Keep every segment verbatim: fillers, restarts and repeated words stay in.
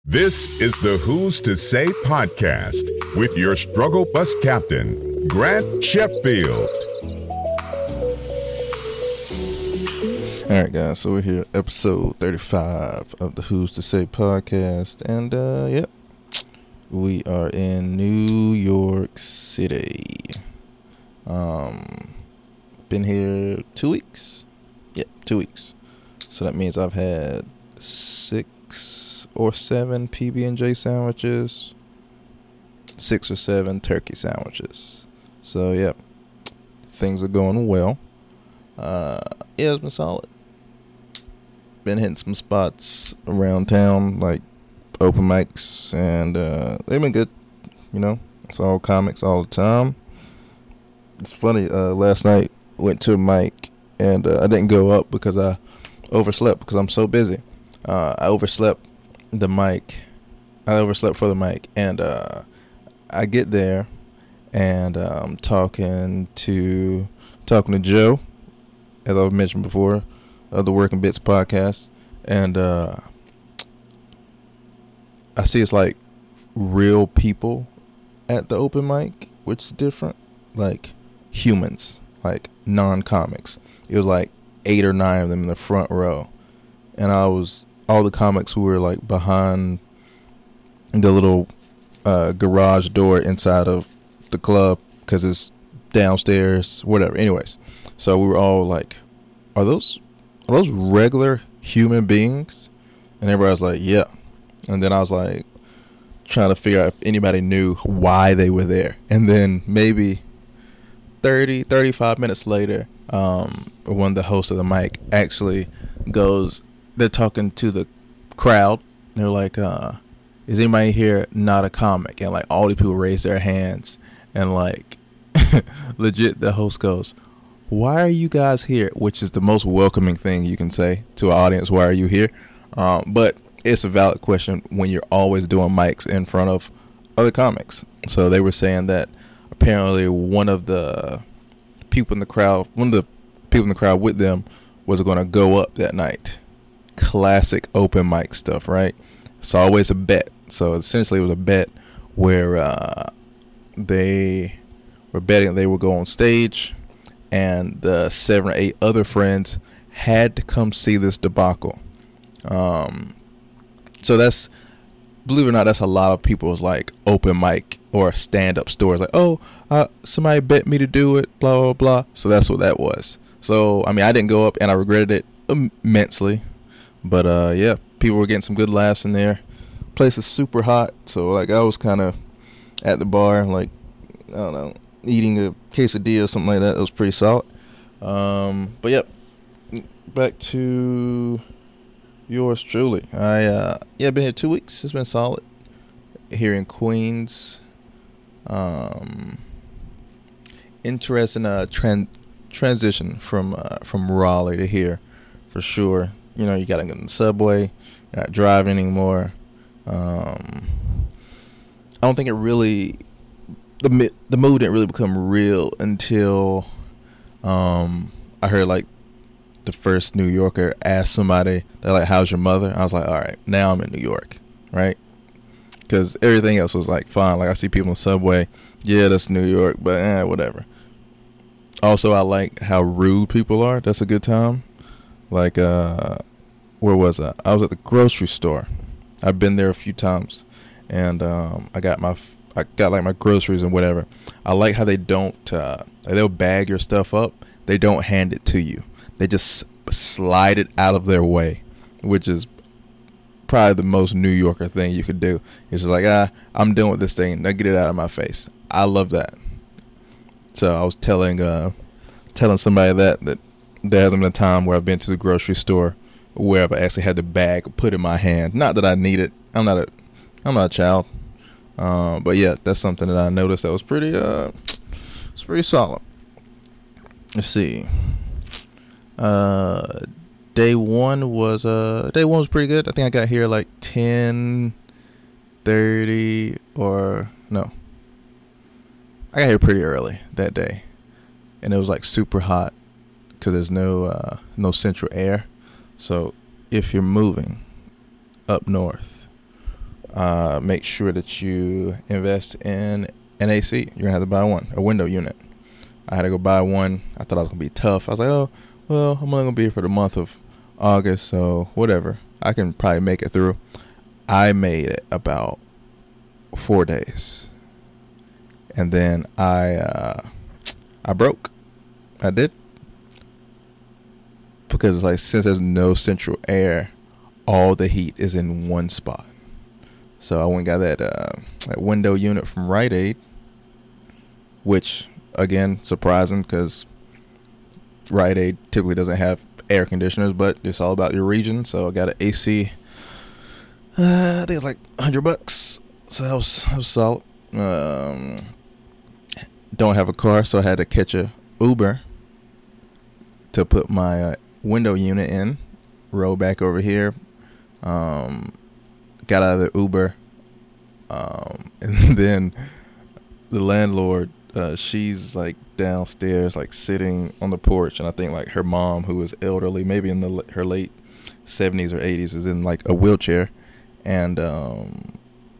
This is the Who's to Say podcast with your struggle bus captain, Grant Sheffield. All right, guys, so we're here, episode thirty-five of the Who's to Say podcast, and uh, yep, we are in New York City. Um, been here two weeks. Yep, two weeks. So that means I've had six or seven P B and J sandwiches, six or seven turkey sandwiches. So yep, things are going well. Uh, yeah, it's been solid. Been hitting some spots around town, like open mics, and uh, they've been good. You know, it's all comics all the time. It's funny, uh, last night went to a mic, and uh, I didn't go up because I overslept because I'm so busy. Uh, I overslept the mic. I overslept for the mic, and uh, I get there, and I'm um, talking to talking to Joe, as I've mentioned before, of the Working Bits podcast, and uh, I see it's like real people at the open mic, which is different, like humans, like non-comics. It was like eight or nine of them in the front row, and I was all the comics who were like behind the little uh, garage door inside of the club because it's downstairs, whatever. Anyways, so we were all like, "Are those?" Are those regular human beings? And everybody was like, yeah. And then I was like, trying to figure out if anybody knew why they were there. And then maybe thirty, thirty-five minutes later, um, one of the hosts of the mic actually goes, they're talking to the crowd. They're like, uh, is anybody here not a comic? And like all these people raise their hands. And like, legit, the host goes, why are you guys here? Which is the most welcoming thing you can say to an audience. Why are you here? Um, but it's a valid question when you're always doing mics in front of other comics. So they were saying that apparently one of the people in the crowd, one of the people in the crowd with them was going to go up that night. Classic open mic stuff, right? It's always a bet. So essentially it was a bet where uh, they were betting they would go on stage, and the seven or eight other friends had to come see this debacle. Um, so that's, believe it or not, that's a lot of people's like open mic or stand-up stories. Like, oh, uh, somebody bet me to do it, blah, blah, blah. So that's what that was. So, I mean, I didn't go up, and I regretted it immensely. But, uh, yeah, people were getting some good laughs in there. Place is super hot. So, like, I was kind of at the bar, like, I don't know, eating a quesadilla or something like that. It was pretty solid. Um, but yep, back to yours truly. I uh, yeah, been here two weeks. It's been solid here in Queens. Um, interesting uh tran- transition from uh, from Raleigh to here, for sure. You know, you gotta get on the subway. You're not driving anymore. Um, I don't think it really. The the mood didn't really become real until um, I heard like the first New Yorker ask somebody, they're like, how's your mother? I was like, all right, now I'm in New York, right? Because everything else was like fine. Like I see people on the subway, yeah, that's New York, but eh, whatever. Also, I like how rude people are. That's a good time. Like, uh, where was I? I was at the grocery store. I've been there a few times, and um, I got my I got like my groceries and whatever. I like how they don't, uh, they'll bag your stuff up. They don't hand it to you. They just slide it out of their way, which is probably the most New Yorker thing you could do. It's just like, ah, I'm done with this thing. Now get it out of my face. I love that. So I was telling, uh, telling somebody that, that there hasn't been a time where I've been to the grocery store where I've actually had the bag put in my hand. Not that I need it. I'm not a, I'm not a child. Uh, but yeah, that's something that I noticed that was pretty, uh, it's pretty solid. Let's see. Uh, day one was, uh, day one was pretty good. I think I got here like ten thirty or no. I got here pretty early that day, and it was like super hot because there's no, uh, no central air. So if you're moving up north, uh, make sure that you invest in an A C. You're gonna have to buy one, a window unit. I had to go buy one. I thought I was gonna be tough. I was like, oh, well, I'm only gonna be here for the month of August, so whatever. I can probably make it through. I made it about four days, and then I uh, I broke. I did, because it's like, since there's no central air, all the heat is in one spot. So I went and got that uh, that window unit from Rite Aid, which, again, surprising, because Rite Aid typically doesn't have air conditioners, but it's all about your region. So I got an A C. Uh, I think it's like a hundred bucks. So that was, that was solid. Um, don't have a car, so I had to catch a Uber to put my uh, window unit in. Roll back over here. Um, got out of the Uber, um, and then the landlord, uh, she's like downstairs, like sitting on the porch, and I think like her mom, who is elderly, maybe in the her late seventies or eighties, is in like a wheelchair, and um,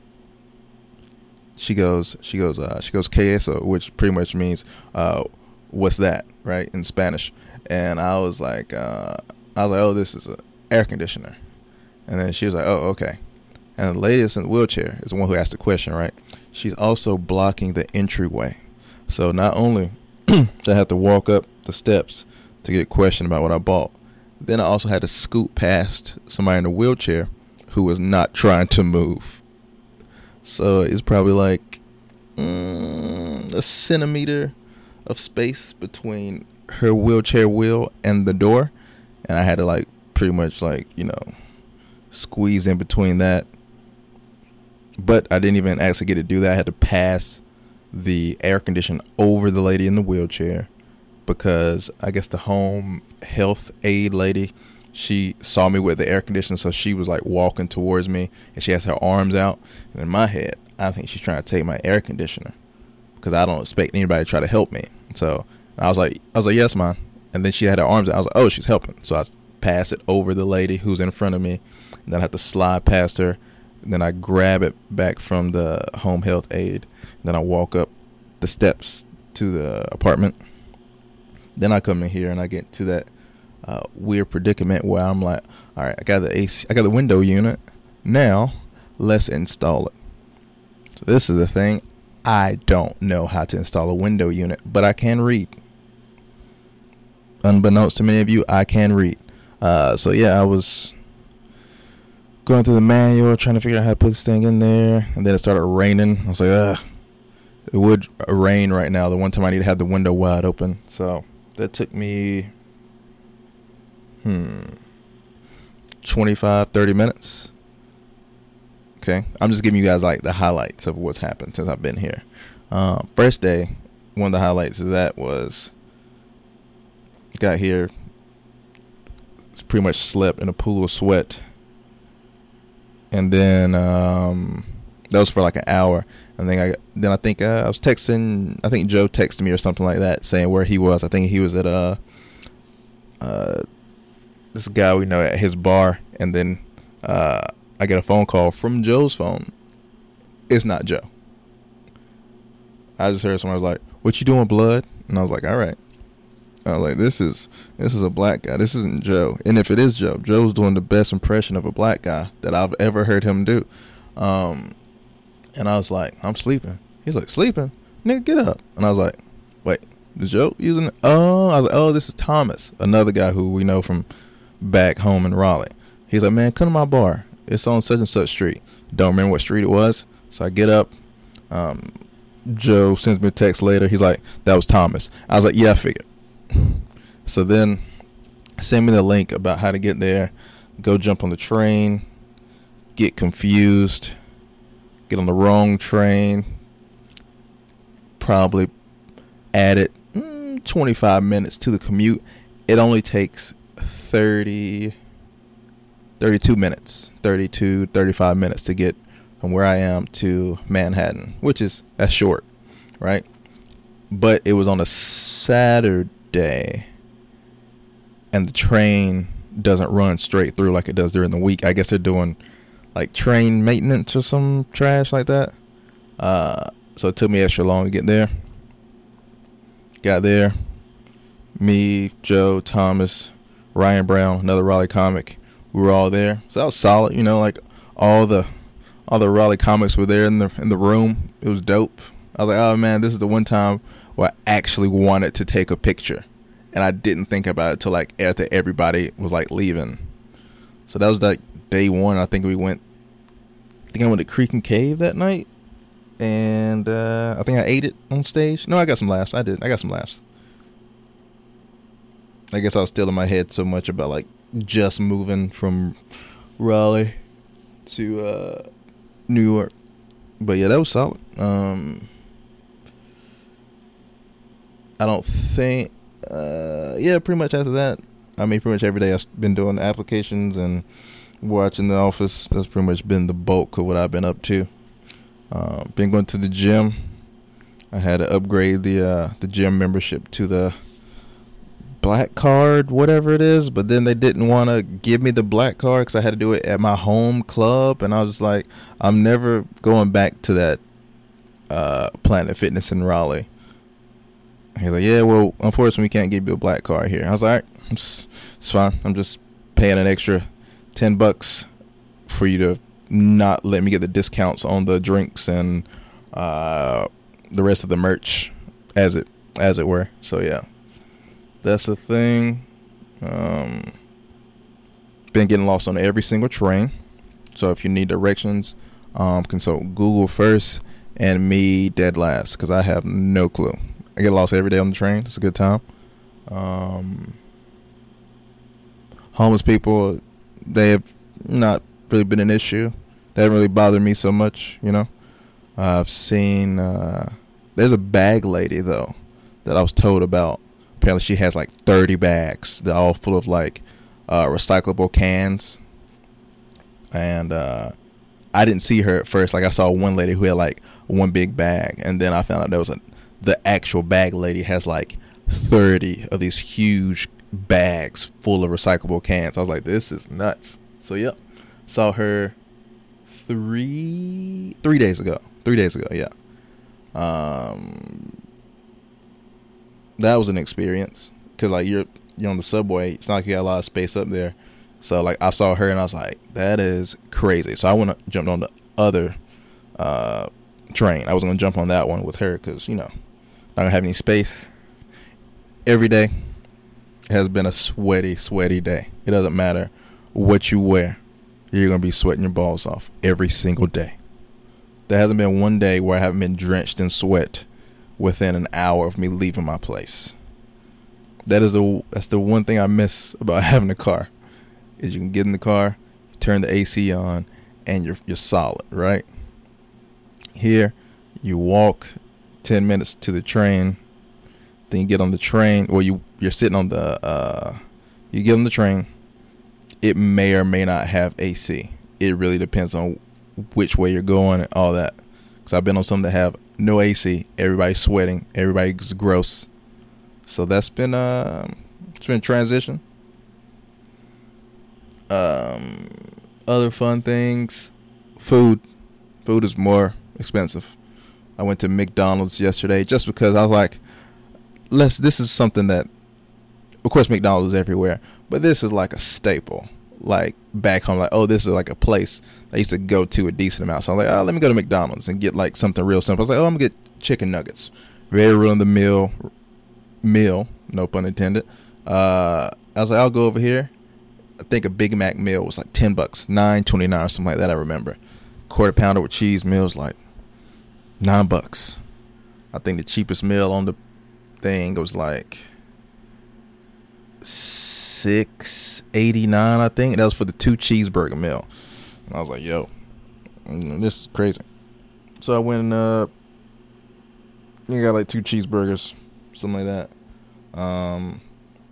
she goes, she goes, uh, she goes, ¿Qué eso? Which pretty much means, uh, what's that, right, in Spanish. And I was like, uh, I was like, oh, this is an air conditioner. And then she was like, oh, okay. And the lady that's in the wheelchair is the one who asked the question, right? She's also blocking the entryway. So not only did I have to walk up the steps to get questioned about what I bought, then I also had to scoot past somebody in a wheelchair who was not trying to move. So it's probably like mm, a centimeter of space between her wheelchair wheel and the door. And I had to like pretty much like, you know, squeeze in between that. But I didn't even actually get to do that. I had to pass the air conditioner over the lady in the wheelchair, because I guess the home health aide lady, she saw me with the air conditioner, so she was like walking towards me, and she has her arms out. And in my head, I think she's trying to take my air conditioner, because I don't expect anybody to try to help me. So I was like, I was like, yes, ma'am. And then she had her arms out. I was like, oh, she's helping. So I pass it over the lady who's in front of me, and then I have to slide past her. And then I grab it back from the home health aide. And then I walk up the steps to the apartment. Then I come in here and I get to that uh, weird predicament where I'm like, all right, I got the A C, I got the window unit. Now let's install it. So this is the thing. I don't know how to install a window unit, but I can read. Unbeknownst to many of you, I can read. Uh, so yeah, I was going through the manual, trying to figure out how to put this thing in there, and then it started raining. I was like, ugh, it would rain right now. The one time I need to have the window wide open. So that took me, hmm, twenty-five, thirty minutes. Okay, I'm just giving you guys like the highlights of what's happened since I've been here. Uh, first day, one of the highlights of that was, got here, pretty much slept in a pool of sweat. And then um, that was for like an hour. And then I then I think uh, I was texting. I think Joe texted me or something like that, saying where he was. I think he was at uh, uh, this guy we know at his bar. And then uh, I get a phone call from Joe's phone. It's not Joe. I just heard someone was like, "What you doing, blood?" And I was like, "All right." I was like, this is this is a black guy. This isn't Joe. And if it is Joe, Joe's doing the best impression of a black guy that I've ever heard him do. Um, and I was like, I'm sleeping. He's like, sleeping? Nigga, get up. And I was like, wait, is Joe using it? Oh, I was like, oh, this is Thomas, another guy who we know from back home in Raleigh. He's like, man, come to my bar. It's on such and such street. Don't remember what street it was. So I get up. Um, Joe sends me a text later. He's like, that was Thomas. I was like, yeah, I figured. So then send me the link about how to get there, go jump on the train, get confused, get on the wrong train, probably added mm, twenty-five minutes to the commute. It only takes thirty, thirty-two minutes, thirty-two, thirty-five minutes to get from where I am to Manhattan, which is, that's short, right? But it was on a Saturday. Day, and the train doesn't run straight through like it does during the week. I guess they're doing like train maintenance or some trash like that. Uh, so it took me extra long to get there. Got there. Me, Joe, Thomas, Ryan Brown, another Raleigh comic. We were all there. So that was solid. You know, like all the all the Raleigh comics were there in the in the room. It was dope. I was like, oh man, this is the one time where I actually wanted to take a picture, and I didn't think about it till like after everybody was like leaving. So that was like day one. I think we went. I think I went to Creek and Cave that night, and uh, I think I ate it on stage. No, I got some laughs. I did. I got some laughs. I guess I was still in my head so much about like just moving from Raleigh to uh, New York. But yeah, that was solid. Um, I don't think, uh, yeah, pretty much after that, I mean, pretty much every day I've been doing applications and watching The Office. That's pretty much been the bulk of what I've been up to. Uh, been going to the gym. I had to upgrade the uh, the gym membership to the black card, whatever it is, but then they didn't want to give me the black card because I had to do it at my home club, and I was like, I'm never going back to that uh, Planet Fitness in Raleigh. He's like, yeah, well, unfortunately, we can't give you a black card here. I was like, it's, it's fine. I'm just paying an extra ten bucks for you to not let me get the discounts on the drinks and uh, the rest of the merch, as it as it were. So yeah. That's the thing. Um, been getting lost on every single train. So if you need directions, um, consult Google first and me dead last, because I have no clue. I get lost every day on the train. It's a good time. Um, homeless people, they have not really been an issue. They haven't really bothered me so much, you know. Uh, I've seen, uh, there's a bag lady, though, that I was told about. Apparently she has like thirty bags. They're all full of like uh, recyclable cans. And uh, I didn't see her at first. Like I saw one lady who had like one big bag. And then I found out there was a, the actual bag lady has like thirty of these huge bags full of recyclable cans. I was like, this is nuts. So yep. Saw her three, three days ago. Three days ago, yeah. Um... That was an experience, because like you're you're on the subway. It's not like you got a lot of space up there. So like I saw her and I was like, that is crazy. So I went jumped on the other uh, train. I was gonna jump on that one with her because you know not gonna have any space. Every day has been a sweaty, sweaty day. It doesn't matter what you wear, you're gonna be sweating your balls off every single day. There hasn't been one day where I haven't been drenched in sweat within an hour of me leaving my place. That is the that's the one thing I miss about having a car, is you can get in the car, turn the A C on, and you're you're solid, right? Here, you walk ten minutes to the train, then you get on the train, or you you're sitting on the uh, you get on the train. It may or may not have A C. It really depends on which way you're going and all that. Because I've been on some that have no A C, everybody's sweating, everybody's gross. So that's been uh, it's been a transition. Um, other fun things, food. Food is more expensive. I went to McDonald's yesterday just because I was like, let's. This is something that, of course, McDonald's is everywhere, but this is like a staple. Like back home, like, oh, this is like a place I used to go to a decent amount. So I'm like, oh, let me go to McDonald's and get like something real simple. I was like, oh, I'm gonna get chicken nuggets, very real in the meal, meal, no pun intended. Uh, I was like, I'll go over here. I think a Big Mac meal was like ten bucks, nine twenty nine or something like that. I remember. Quarter pounder with cheese meal was like nine bucks. I think the cheapest meal on the thing was like six eighty nine. I think that was for the two cheeseburger meal. And I was like, yo, this is crazy. So I went and uh, you got like two cheeseburgers, something like that. Um,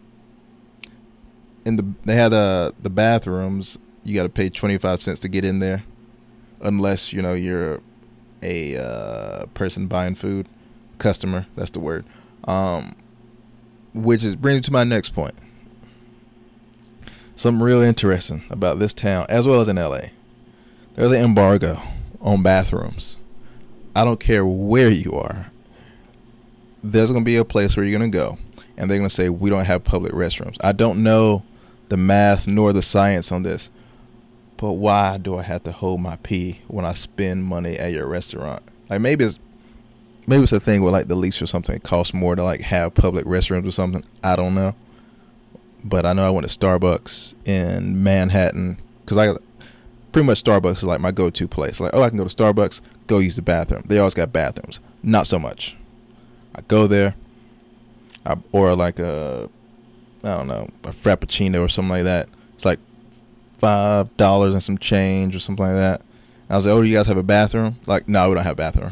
in the they had uh the bathrooms. You got to pay twenty-five cents to get in there, unless you know you're a uh, person buying food, customer. That's the word. Um, which is brings me to my next point. Something real interesting about this town, as well as in L A. there's an embargo on bathrooms. I don't care where you are. There's going to be a place where you're going to go, and they're going to say, we don't have public restrooms. I don't know the math nor the science on this, but why do I have to hold my pee when I spend money at your restaurant? Like, maybe it's maybe it's a thing with, like, the lease or something. It costs more to, like, have public restrooms or something. I don't know. But I know I went to Starbucks in Manhattan, because I pretty much Starbucks is like my go-to place. Like, oh, I can go to Starbucks, go use the bathroom. They always got bathrooms. Not so much. I go there, I order like a, I don't know, a Frappuccino or something like that. It's like five dollars and some change or something like that. And I was like, oh, do you guys have a bathroom? Like, no, we don't have a bathroom.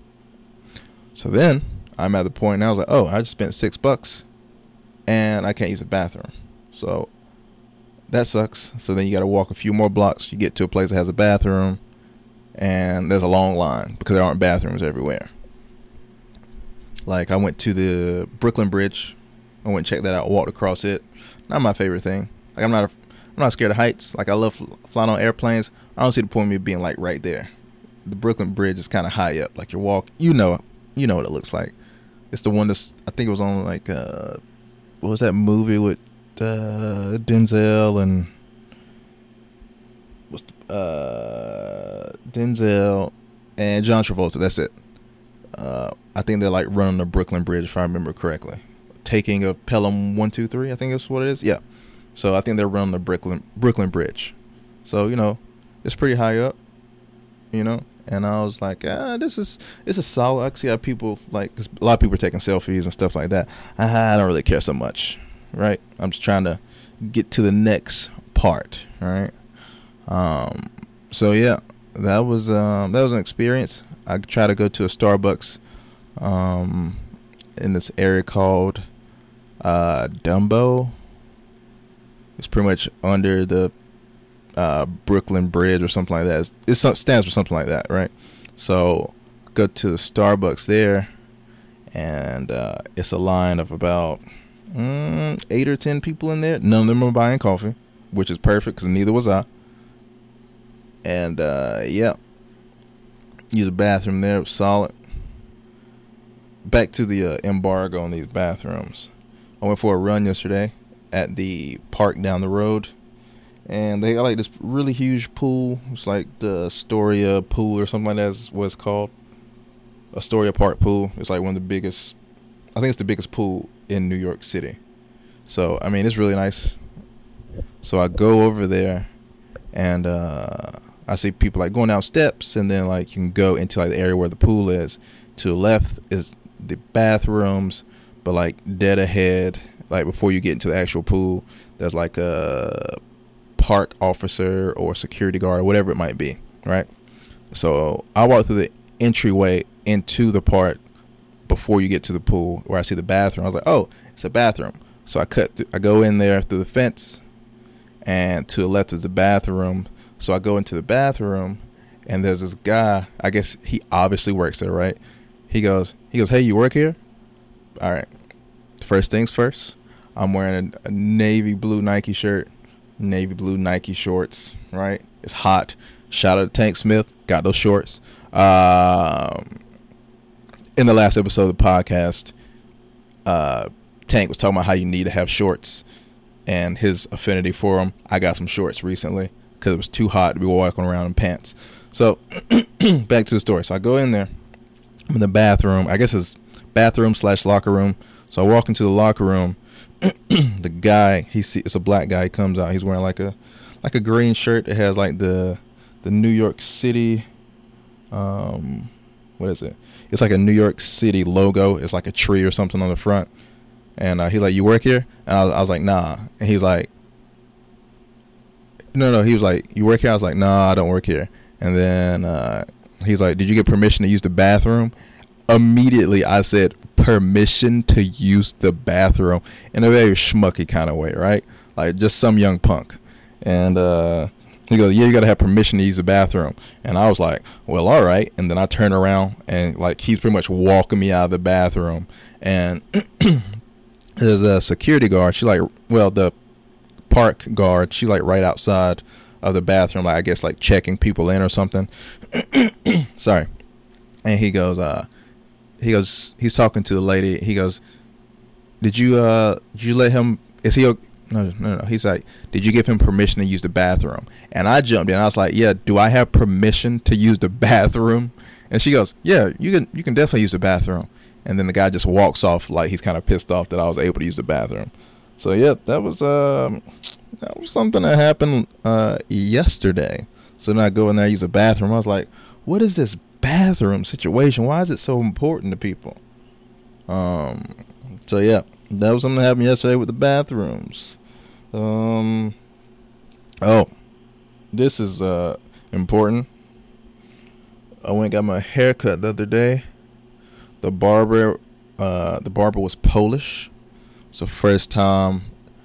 So then I'm at the point now, I was like, oh, I just spent six bucks and I can't use the bathroom. So that sucks. So then you got to walk a few more blocks. You get to a place that has a bathroom, and there's a long line because there aren't bathrooms everywhere. Like, I went to the Brooklyn Bridge. I went and checked that out, walked across it. Not my favorite thing. Like, I'm not a, I'm not scared of heights. Like, I love flying on airplanes. I don't see the point of me being like right there. The Brooklyn Bridge is kind of high up. Like, you walk, you know, you know what it looks like. It's the one that's, I think it was on like, uh, what was that movie with uh, Denzel and what's the, uh, Denzel and John Travolta. That's it. Uh, I think they're like running the Brooklyn Bridge, if I remember correctly. Taking of Pelham one two three, I think that's what it is. Yeah. So I think they're running the Brooklyn Brooklyn Bridge. So, you know, it's pretty high up, you know. And I was like, ah, this is this is solid. I see how people, like, 'cause a lot of people are taking selfies and stuff like that. I, I don't really care so much, right? I'm just trying to get to the next part, right? Um, so yeah, that was um, that was an experience. I try to go to a Starbucks um, in this area called uh, Dumbo. It's pretty much under the uh, Brooklyn Bridge or something like that. It's, it's some, stands for something like that, right? So go to the Starbucks there, and uh, it's a line of about mm, eight or ten people in there. None of them are buying coffee, which is perfect because neither was I. And uh, yeah, use a bathroom there. It was solid. Back to the uh, embargo on these bathrooms. I went for a run yesterday at the park down the road, and they got like this really huge pool. It's like the Astoria pool or something like that is what it's called. Astoria Park pool. It's like one of the biggest, I think it's the biggest pool in New York City. So, I mean, it's really nice. So I go over there, and uh, I see people like going down steps, and then like you can go into like the area where the pool is. To the left is the bathrooms, but like dead ahead, like before you get into the actual pool, there's like a park officer or security guard or whatever it might be, right? So I walk through the entryway into the part before you get to the pool where I see the bathroom. I was like, oh, it's a bathroom. So I cut th- I go in there through the fence, and to the left is the bathroom. So I go into the bathroom, and there's this guy. I guess he obviously works there, right? He goes, he goes, hey, you work here? All right. First things first, I'm wearing a, a navy blue Nike shirt, navy blue Nike shorts, right? It's hot. Shout out to Tank Smith. Got those shorts. Um, in the last episode of the podcast, uh, Tank was talking about how you need to have shorts and his affinity for them. I got some shorts recently because it was too hot to be walking around in pants. So back to the story. So I go in there. I'm in the bathroom. I guess it's bathroom slash locker room. So I walk into the locker room. The guy, he see, it's a black guy. He comes out. He's wearing like a like a green shirt that has like the the New York City. Um, what is it? It's like a New York City logo. It's like a tree or something on the front. And uh, he's like, "You work here?" And I was, I was like, "Nah." And he was like, "No, no." He was like, "You work here?" I was like, "Nah, I don't work here." And then uh, he's like, "Did you get permission to use the bathroom?" Immediately, I said, "Permission to use the bathroom," in a very schmucky kind of way, right? Like just some young punk. And uh, he goes, "Yeah, you got to have permission to use the bathroom." And I was like, "Well, all right." And then I turn around, and like he's pretty much walking me out of the bathroom. And there's a security guard. She like, well, the park guard. She like right outside of the bathroom, like I guess like checking people in or something. Sorry. And he goes, uh, he goes, he's talking to the lady. He goes, "Did you, uh, did you let him? Is he? Okay? No, no, no." He's like, "Did you give him permission to use the bathroom?" And I jumped in. I was like, "Yeah, do I have permission to use the bathroom?" And she goes, "Yeah, you can, you can definitely use the bathroom." And then the guy just walks off like he's kind of pissed off that I was able to use the bathroom. So yeah, that was um, that was something that happened uh yesterday. So then I go in there, use the bathroom. I was like, "What is this bathroom situation? Why is it so important to people?" Um, so yeah, that was something that happened yesterday with the bathrooms. Um, oh, this is uh important. I went and got my hair cut the other day. The barber, uh, the barber was Polish. It's the first time,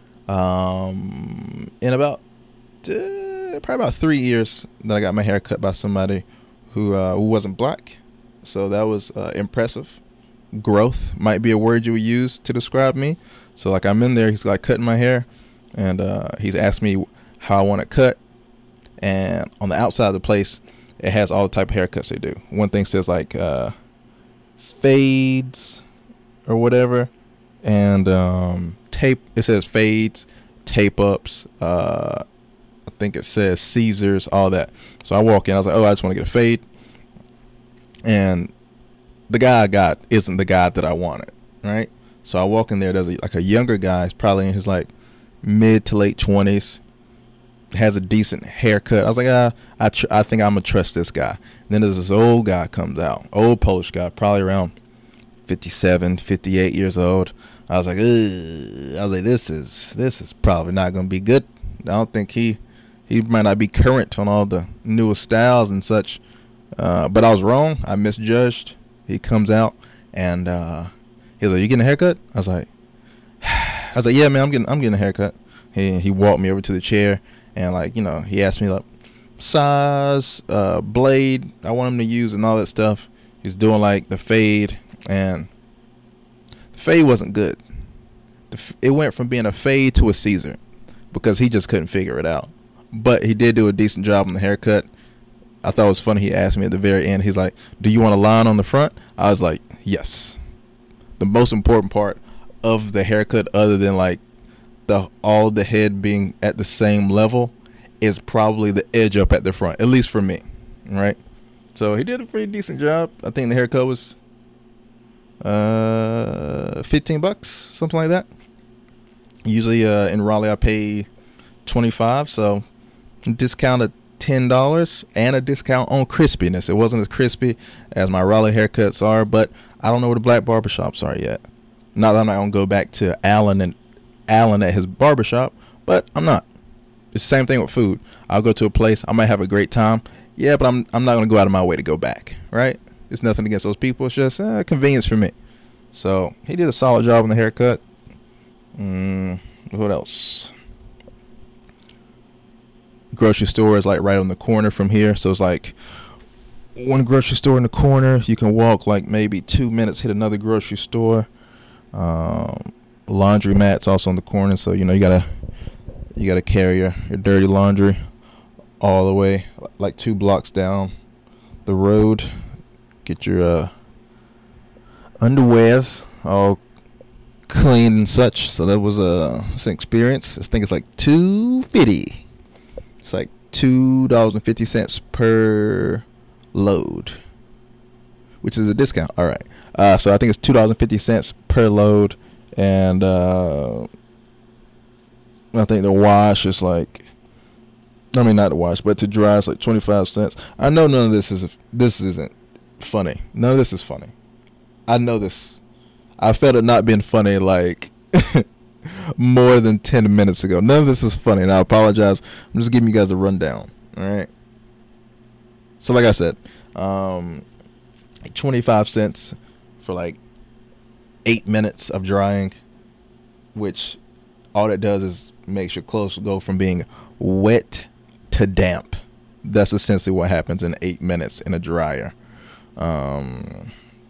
um, in about uh, probably about three years that I got my hair cut by somebody who uh, who wasn't black. So that was uh, impressive. Growth might be a word you would use to describe me. So like I'm in there, he's like cutting my hair, and uh, he's asked me how I want it cut. And on the outside of the place, it has all the type of haircuts they do. One thing says like uh, fades or whatever, and um, tape. It says fades, tape ups. Uh, I think it says Caesars, all that. So I walk in. I was like, "Oh, I just want to get a fade." And the guy I got isn't the guy that I wanted, right? So I walk in there. There's a, like a younger guy. He's probably in his like mid to late twenties. Has a decent haircut. I was like, ah, I tr- I think I'm gonna trust this guy. And then there's this old guy comes out, old Polish guy, probably around fifty-seven, fifty-eight years old. I was like, ugh. I was like, this is this is probably not gonna be good. I don't think he he might not be current on all the newest styles and such. Uh, but I was wrong. I misjudged. He comes out and uh, he's like, "You getting a haircut?" I was like, I was like, "Yeah, man, I'm getting I'm getting a haircut." He he walked me over to the chair. And, like, you know, he asked me, like, size, uh, blade I want him to use and all that stuff. He's doing, like, the fade. And the fade wasn't good. The f- it went from being a fade to a Caesar because he just couldn't figure it out. But he did do a decent job on the haircut. I thought it was funny. He asked me at the very end. He's like, "Do you want a line on the front?" I was like, yes. The most important part of the haircut, other than, like, the all the head being at the same level, is probably the edge up at the front, at least for me, right? So he did a pretty decent job. I think the haircut was uh fifteen bucks, something like that. Usually uh in Raleigh I pay twenty-five, so discounted ten dollars and a discount on crispiness. It wasn't as crispy as my Raleigh haircuts are, but I don't know where the black barbershops are yet. Not that I'm not gonna go back to Allen and Allen at his barbershop, but I'm not. It's the same thing with food. I'll go to a place, I might have a great time, yeah, but I'm I'm not gonna go out of my way to go back, right? It's nothing against those people. It's just uh, convenience for me. So he did a solid job on the haircut. Mm, what else? Grocery store is like right on the corner from here, so it's like one grocery store in the corner. You can walk like maybe two minutes, hit another grocery store. Um. Laundromat's also on the corner, so you know you gotta you gotta carry your, your dirty laundry all the way like two blocks down the road. Get your uh, underwears all clean and such. So that was a it's an experience. I think it's like two fifty. It's like two dollars and fifty cents per load, which is a discount. All right, uh, so I think it's two dollars and fifty cents per load. And uh, I think the wash is like, I mean not the wash, but to dry it's like twenty-five cents. I know none of this is this isn't funny. None of this is funny. I know this. I felt it not being funny like more than ten minutes ago. None of this is funny, and I apologize. I'm just giving you guys a rundown. All right. So like I said, um, twenty-five cents for like eight minutes of drying, which all it does is makes your clothes go from being wet to damp. That's essentially what happens in eight minutes in a dryer. Um,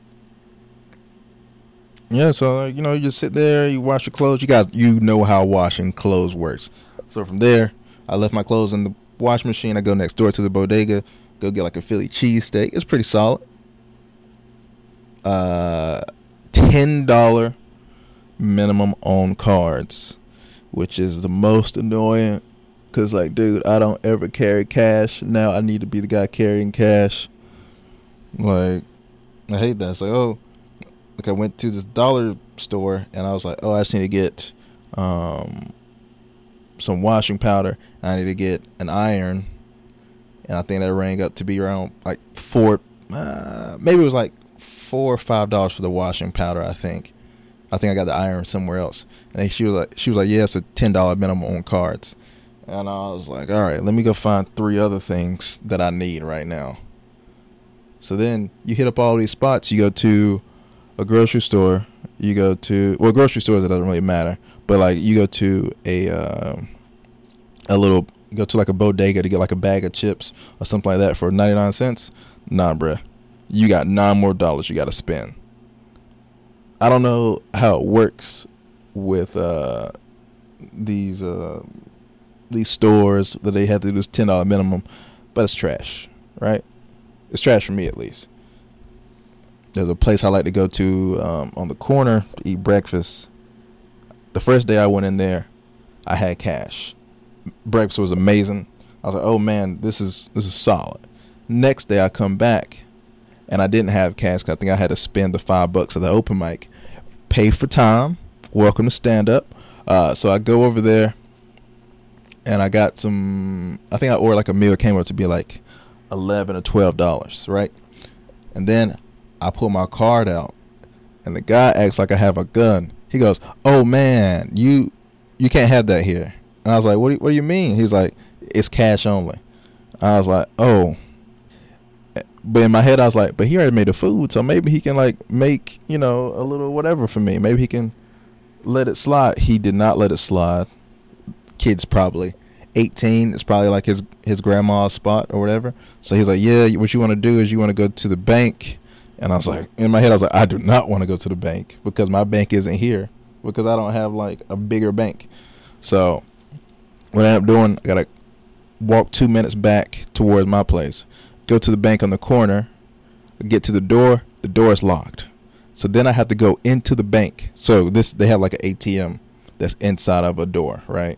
yeah, so uh, you know, you just sit there, you wash your clothes. You guys, you know how washing clothes works. So from there, I left my clothes in the washing machine. I go next door to the bodega, go get like a Philly cheesesteak. It's pretty solid. Uh, ten dollar minimum on cards, which is the most annoying. Cause like, dude, I don't ever carry cash. Now I need to be the guy carrying cash. Like, I hate that. It's like, oh, like I went to this dollar store and I was like, oh, I just need to get um some washing powder. I need to get an iron, and I think that rang up to be around like four, uh, maybe it was like four or five dollars for the washing powder. I think, I think I got the iron somewhere else. And then she was like, she was like, yeah, it's a ten dollar minimum on cards. And I was like, all right, let me go find three other things that I need right now. So then you hit up all these spots. You go to a grocery store. You go to, well, grocery stores, it doesn't really matter. But like you go to a uh, a little, you go to like a bodega to get like a bag of chips or something like that for ninety-nine cents. Nah, bruh. You got nine more dollars you got to spend. I don't know how it works with uh, these... Uh, these stores that they have to do this ten dollar minimum, but it's trash, right? It's trash for me, at least. There's a place I like to go to um, on the corner to eat breakfast. The first day I went in there, I had cash. Breakfast was amazing. I was like, oh man, this is this is solid. Next day I come back and I didn't have cash, 'cause I think I had to spend the five bucks at the open mic. Pay for time. Welcome to stand up. Uh, so I go over there. And I got some, I think I ordered like a meal, came up to be like eleven or twelve dollars, right? And then I pull my card out, and the guy acts like I have a gun. He goes, oh man, you you can't have that here. And I was like, what do you, what do you mean? He's like, it's cash only. I was like, oh. But in my head, I was like, but he already made the food, so maybe he can like make, you know, a little whatever for me. Maybe he can let it slide. He did not let it slide. Kid's probably eighteen. It's probably like his his grandma's spot or whatever. So he's like, yeah, what you want to do is you want to go to the bank. And I was like, in my head, I was like, I do not want to go to the bank because my bank isn't here, because I don't have like a bigger bank. So what I ended up doing, I gotta walk two minutes back towards my place, go to the bank on the corner, get to the door, the door is locked. So then I have to go into the bank. So this, they have like an A T M that's inside of a door, right?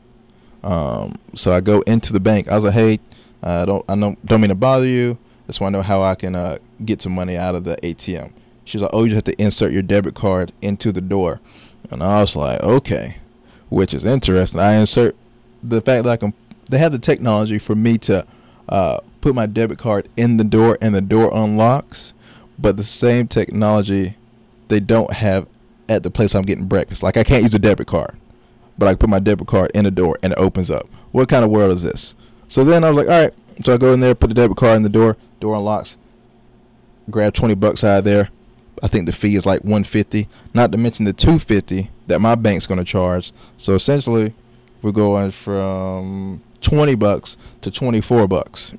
Um, so I go into the bank. I was like, hey, I don't, I don't, don't mean to bother you. Just want to know how I can uh, get some money out of the A T M. She's like, oh, you just have to insert your debit card into the door. And I was like, okay, which is interesting. I insert the fact that I can, they have the technology for me to uh, put my debit card in the door and the door unlocks, but the same technology they don't have at the place I'm getting breakfast. Like I can't use a debit card, but I can put my debit card in the door and it opens up. What kind of world is this? So then I was like, all right. So I go in there, put the debit card in the door, door unlocks, grab twenty bucks out of there. I think the fee is like one fifty, not to mention the two fifty that my bank's going to charge. So essentially we're going from twenty bucks to twenty-four bucks.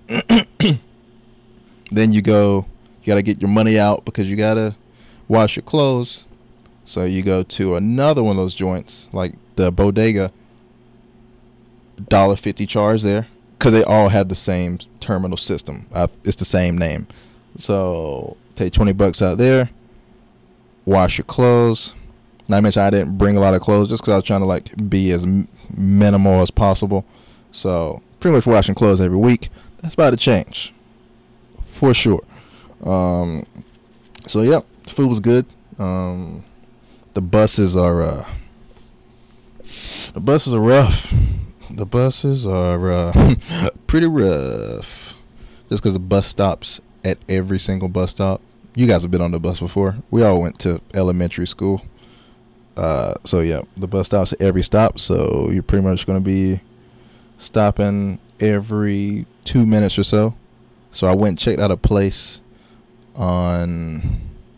Then you go, you got to get your money out because you got to wash your clothes. So you go to another one of those joints, like the bodega, one dollar fifty charge there, because they all have the same terminal system. Uh, it's the same name. So take twenty bucks out there, wash your clothes. Not to mention I didn't bring a lot of clothes just because I was trying to like be as m- minimal as possible. So pretty much washing clothes every week. That's about to change for sure. Um, so yeah, the food was good. Um, the buses are uh, the buses are rough. The buses are uh, pretty rough. Just because the bus stops at every single bus stop. You guys have been on the bus before. We all went to elementary school. Uh, so yeah, the bus stops at every stop. So you're pretty much going to be stopping every two minutes or so. So I went and checked out a place on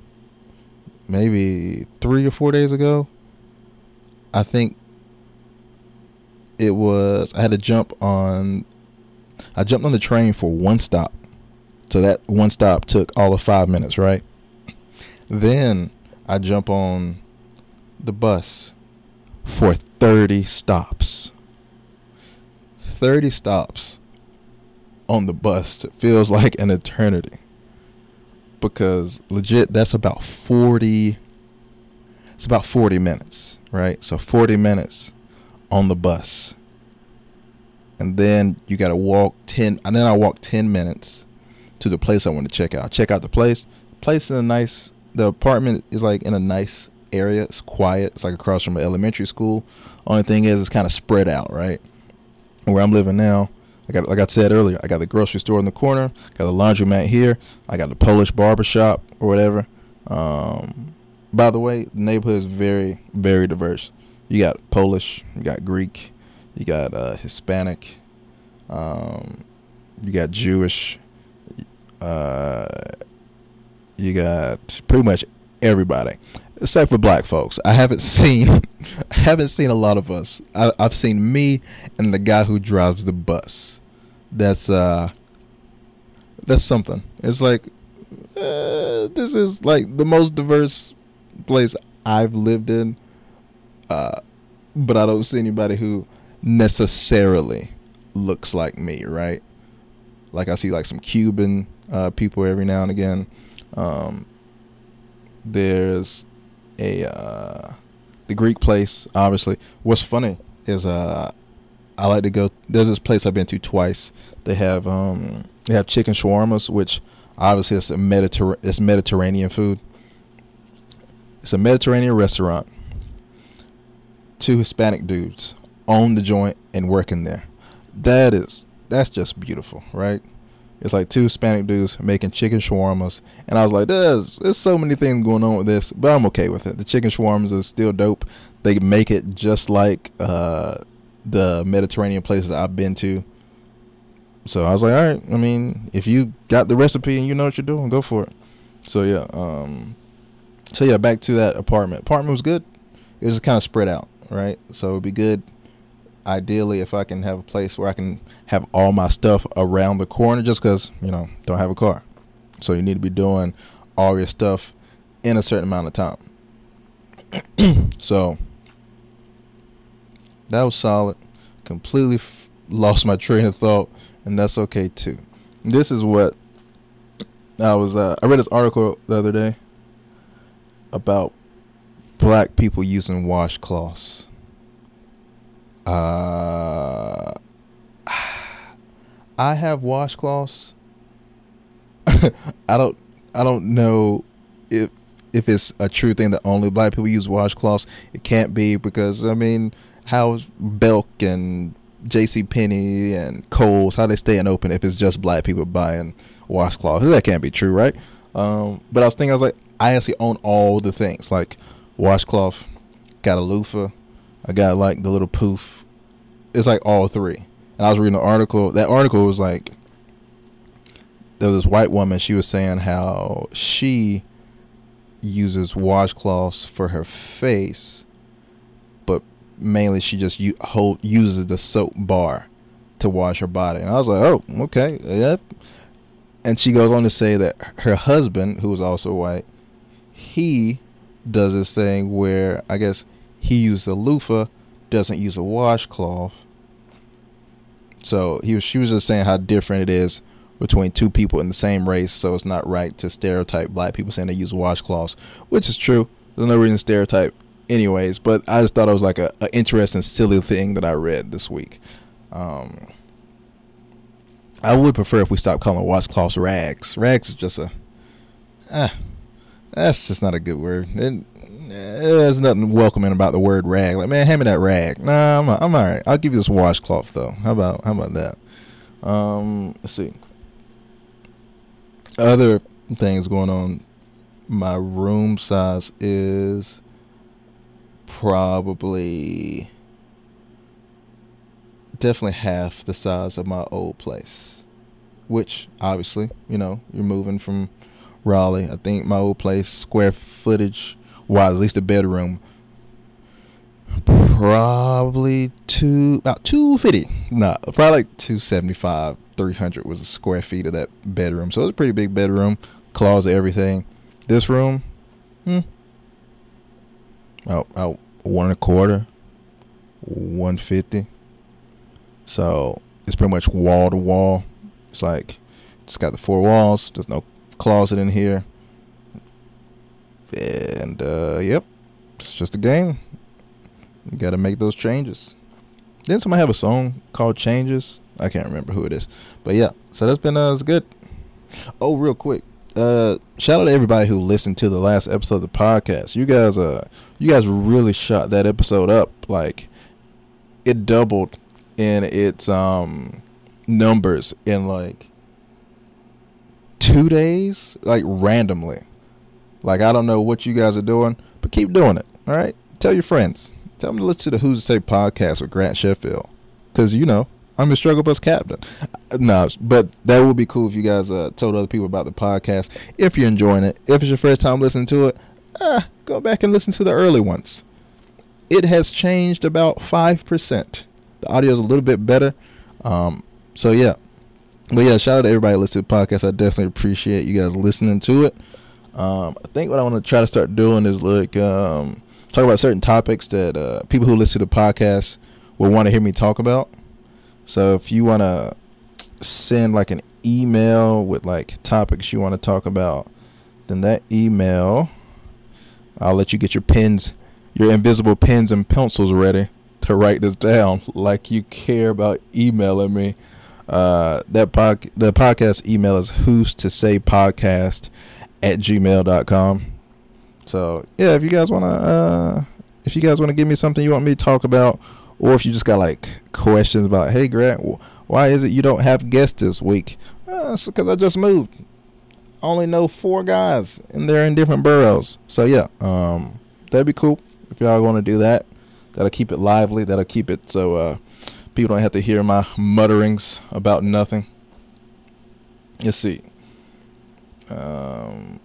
maybe three or four days ago. I think it was, I had to jump on, I jumped on the train for one stop. So that one stop took all of five minutes, right? Then I jump on the bus for thirty stops. thirty stops on the bus feels like an eternity. Because legit, that's about forty. It's about forty minutes, right? So forty minutes on the bus, and then you got to walk ten. And then I walk ten minutes to the place I want to check out. Check out the place. Place in a nice. The apartment is like in a nice area. It's quiet. It's like across from an elementary school. Only thing is, it's kind of spread out, right? Where I'm living now, I got, like I said earlier, I got the grocery store in the corner, got the laundromat here, I got the Polish barber shop or whatever. Um, by the way, the neighborhood is very, very diverse. You got Polish, you got Greek, you got uh, Hispanic, um, you got Jewish, uh, you got pretty much everybody. Except for black folks. I haven't seen I haven't seen a lot of us. I, I've seen me and the guy who drives the bus. That's uh that's something. It's like uh, this is like the most diverse place I've lived in. Uh but I don't see anybody who necessarily looks like me, right? Like I see like some Cuban uh people every now and again. Um there's a uh the Greek place, obviously. What's funny is uh I like to go, there's this place I've been to twice. They have um they have chicken shawarmas, which obviously it's a Mediter- it's Mediterranean food. It's a Mediterranean restaurant. Two Hispanic dudes own the joint and working there. That is that's just beautiful, right? It's like two Hispanic dudes making chicken shawarmas. And I was like, there's, there's so many things going on with this, but I'm okay with it. The chicken shawarmas is still dope. They make it just like uh, the Mediterranean places I've been to. So I was like, all right, I mean, if you got the recipe and you know what you're doing, go for it. So, yeah. Um, so, yeah, back to that apartment. Apartment was good. It was kind of spread out, right? So it would be good. Ideally, if I can have a place where I can have all my stuff around the corner, just because, you know, don't have a car. So you need to be doing all your stuff in a certain amount of time. So that was solid. Completely f- lost my train of thought, and that's okay too. This is what I was, uh, I read this article the other day about black people using washcloths. Uh, I have washcloths. I don't. I don't know if if it's a true thing that only black people use washcloths. It can't be, because I mean, how's Belk and JCPenney and Kohl's, how they staying open if it's just black people buying washcloths? That can't be true, right? Um, but I was thinking, I was like, I actually own all the things, like washcloth, got a loofah. I got like the little poof. It's like all three. And I was reading an article. That article was like, there was this white woman. She was saying how she uses washcloths for her face, but mainly she just u- hold, uses the soap bar to wash her body. And I was like, oh, okay. Yeah. And she goes on to say that her husband, who is also white, he does this thing where I guess he uses a loofah, doesn't use a washcloth. So he was, she was just saying how different it is between two people in the same race. So it's not right to stereotype black people saying they use washcloths, which is true. There's no reason to stereotype anyways. But I just thought it was like a, a interesting, silly thing that I read this week. Um, I would prefer if we stopped calling washcloths rags. Rags is just a, ah, that's just not a good word. It, There's nothing welcoming about the word rag. Like, man, hand me that rag. Nah, I'm, I'm all right. I'll give you this washcloth though. How about how about that? Um, let's see. Other things going on. My room size is probably definitely half the size of my old place. Which obviously, you know, you're moving from Raleigh. I think my old place square footage. Well, at least the bedroom, probably two, about two fifty. Nah, probably like two seventy-five, three hundred was the square feet of that bedroom. So it was a pretty big bedroom, closet, everything. This room, hmm, about, about one and a quarter, one fifty. So it's pretty much wall to wall. It's like, just got the four walls. There's no closet in here. And, uh, yep, it's just a game. You got to make those changes. Didn't somebody have a song called Changes? I can't remember who it is. But, yeah, so that's been, uh, it's good. Oh, real quick. Uh, shout out to everybody who listened to the last episode of the podcast. You guys, uh, you guys really shot that episode up. Like, it doubled in its, um, numbers in, like, two days, like, randomly. Like, I don't know what you guys are doing, but keep doing it, all right? Tell your friends. Tell them to listen to the Who's to Say podcast with Grant Sheffield. Because, you know, I'm your struggle bus captain. No, but that would be cool if you guys uh, told other people about the podcast. If you're enjoying it. If it's your first time listening to it, ah, go back and listen to the early ones. It has changed about five percent. The audio is a little bit better. Um, so, yeah. But, yeah, shout out to everybody listening to the podcast. I definitely appreciate you guys listening to it. Um, I think what I want to try to start doing is like um, talk about certain topics that uh, people who listen to the podcast will want to hear me talk about. So if you want to send like an email with like topics you want to talk about, then that email, I'll let you get your pens, your invisible pens and pencils ready to write this down like you care about emailing me. Uh, that pod, the podcast email is who's to say podcast at gmail dot com. So yeah, if you guys want to uh if you guys want to give me something you want me to talk about, or if you just got like questions about, hey Grant, why is it you don't have guests this week? Uh, it's because I just moved. I only know four guys and they're in different boroughs. So yeah, um that'd be cool if y'all want to do that. That'll keep it lively. That'll keep it so uh people don't have to hear my mutterings about nothing. Let's see. Um,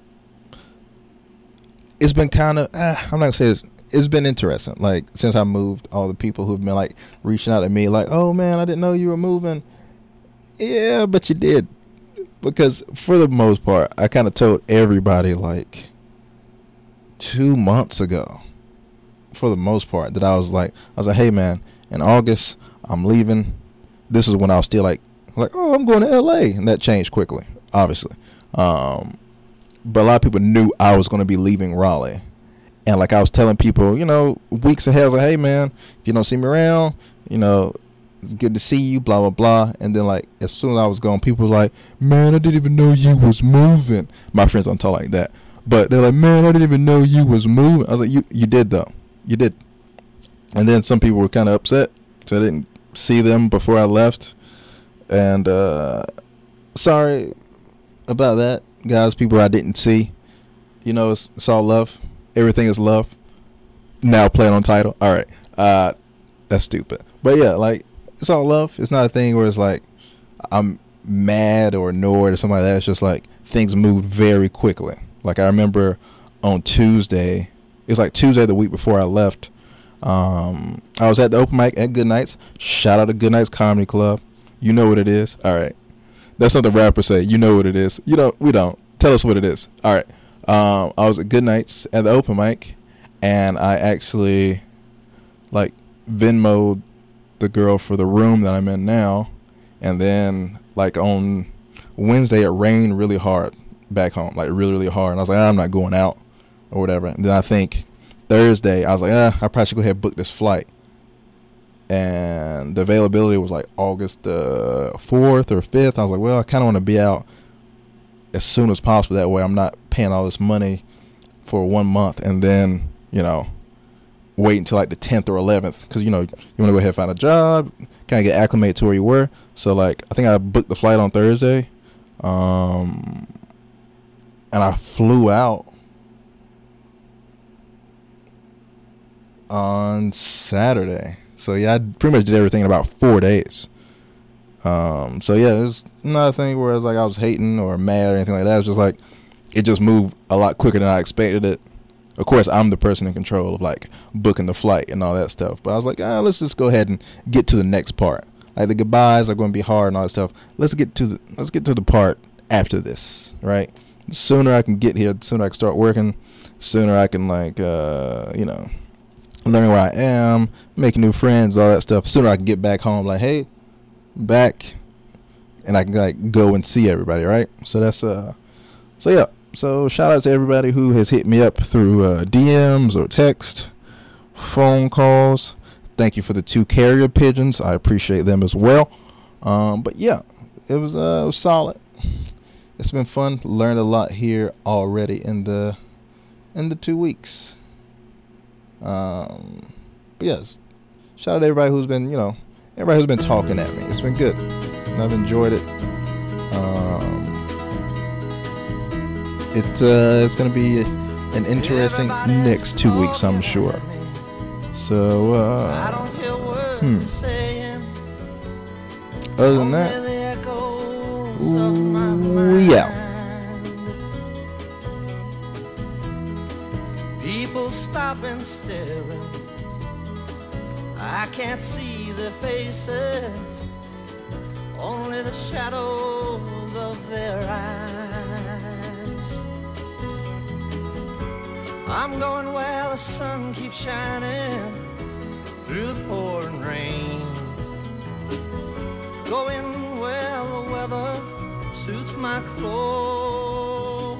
it's been kind of, uh, I'm not gonna say it's, it's been interesting. Like, since I moved, all the people who've been like reaching out to me, like, oh man, I didn't know you were moving. Yeah, but you did. Because for the most part, I kind of told everybody like two months ago, for the most part, that I was like, I was like, hey man, in August, I'm leaving. This is when I was still like, like, oh, I'm going to L A. And that changed quickly, obviously. Um, but a lot of people knew I was going to be leaving Raleigh. And like I was telling people, you know, weeks ahead, I was like, hey man, if you don't see me around, you know, it's good to see you, blah, blah, blah. And then like, as soon as I was gone, people were like, man, I didn't even know you was moving. My friends don't talk like that. But they're like, man, I didn't even know you was moving. I was like, you, you did though. You did. And then some people were kind of upset. So I didn't see them before I left. And, uh, sorry about that, guys, people I didn't see. You know, it's, it's all love. Everything is love. Now playing on title. All right. Uh, that's stupid. But yeah, like, it's all love. It's not a thing where it's like I'm mad or annoyed or something like that. It's just like things moved very quickly. Like I remember on Tuesday, it was like Tuesday the week before I left. Um, I was at the open mic at Good Nights. Shout out to Good Nights Comedy Club. You know what it is. All right. That's what the rappers say. You know what it is. You don't. We don't. Tell us what it is. All right. Um, I was at Good Nights at the open mic, and I actually like Venmo'd the girl for the room that I'm in now, and then like on Wednesday it rained really hard back home, like really really hard, and I was like, ah, I'm not going out or whatever. And then I think Thursday I was like, ah, I probably should go ahead and book this flight. And the availability was like August the fourth or fifth. I was like, well, I kind of want to be out as soon as possible. That way I'm not paying all this money for one month and then, you know, wait until like the tenth or eleventh. Because, you know, you want to go ahead and find a job, kind of get acclimated to where you were. So, like, I think I booked the flight on Thursday. Um, and I flew out on Saturday. So, yeah, I pretty much did everything in about four days. Um, so, yeah, it's not a thing where it's like I was hating or mad or anything like that. It's just like it just moved a lot quicker than I expected it. Of course, I'm the person in control of, like, booking the flight and all that stuff. But I was like, ah, let's just go ahead and get to the next part. Like, the goodbyes are going to be hard and all that stuff. Let's get to the, let's get to the part after this, right? The sooner I can get here, the sooner I can start working, the sooner I can, like, uh, you know, learning where I am, making new friends, all that stuff. The sooner I can get back home, like, hey, back, and I can like go and see everybody, right? So that's uh, so yeah. So shout out to everybody who has hit me up through uh, D Ms or text, phone calls. Thank you for the two carrier pigeons. I appreciate them as well. Um, but yeah, it was uh, it was solid. It's been fun. Learned a lot here already in the in the two weeks. Um, but yes, shout out to everybody who's been, you know, everybody who's been talking at me. It's been good. And I've enjoyed it. Um, it's uh, it's gonna be an interesting next two weeks, I'm sure. So, uh, hmm. Other than that, we out. People stop and staring. I can't see their faces, only the shadows of their eyes. I'm going where the sun keeps shining through the pouring rain, going where the weather suits my clothes,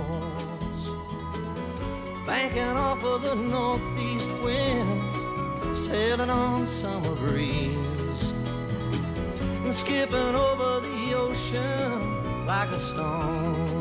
banking off of the northeast winds, sailing on summer breeze, and skipping over the ocean like a stone.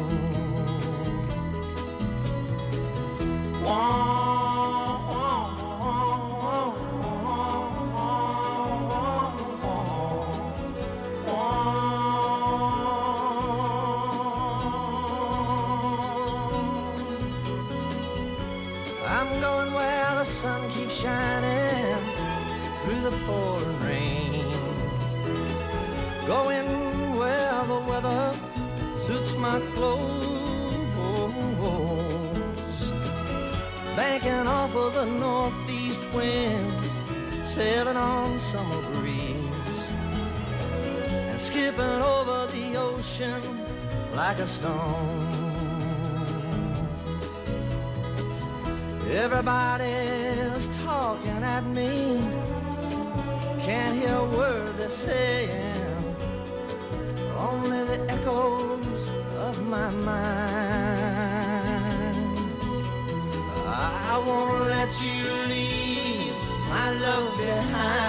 I'm going where the sun keeps shining through the pouring rain, going where the weather suits my clothes, banking off of the northeast winds, sailing on summer breeze, and skipping over the ocean like a stone. Everybody's talking at me, can't hear a word they're saying, only the echoes of my mind. I won't let you leave my love behind.